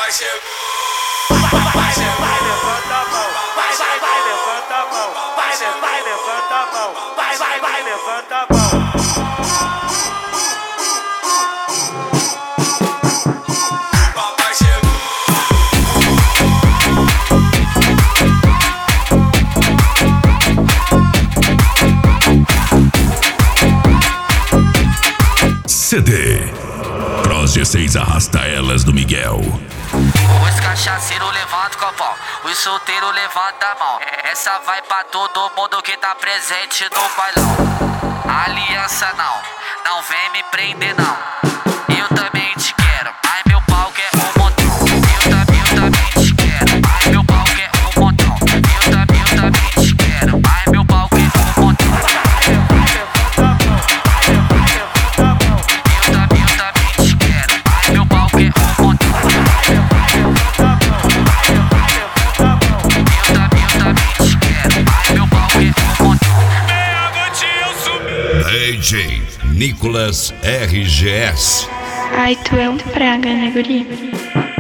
Papai chegou. Papai chegou. Vai, levanta a mão. Vai, levanta a mão. Vai, levanta a mão. Vai, levanta a mão. Papai chegou. CD Cross G6 arrasta elas do Miguel. Os cachaceiros levanta o copão, os solteiros levanta a mão. Essa vai pra todo mundo que tá presente no bailão. Aliança não vem me prender não. Eu também te quero, mas meu pau quer um montão. Eu também te quero, mas meu pau quer um montão. Eu também te quero, mas meu pau quer um montão. DJ Nicolas RGS. Ai, tu é um praga, né, guri?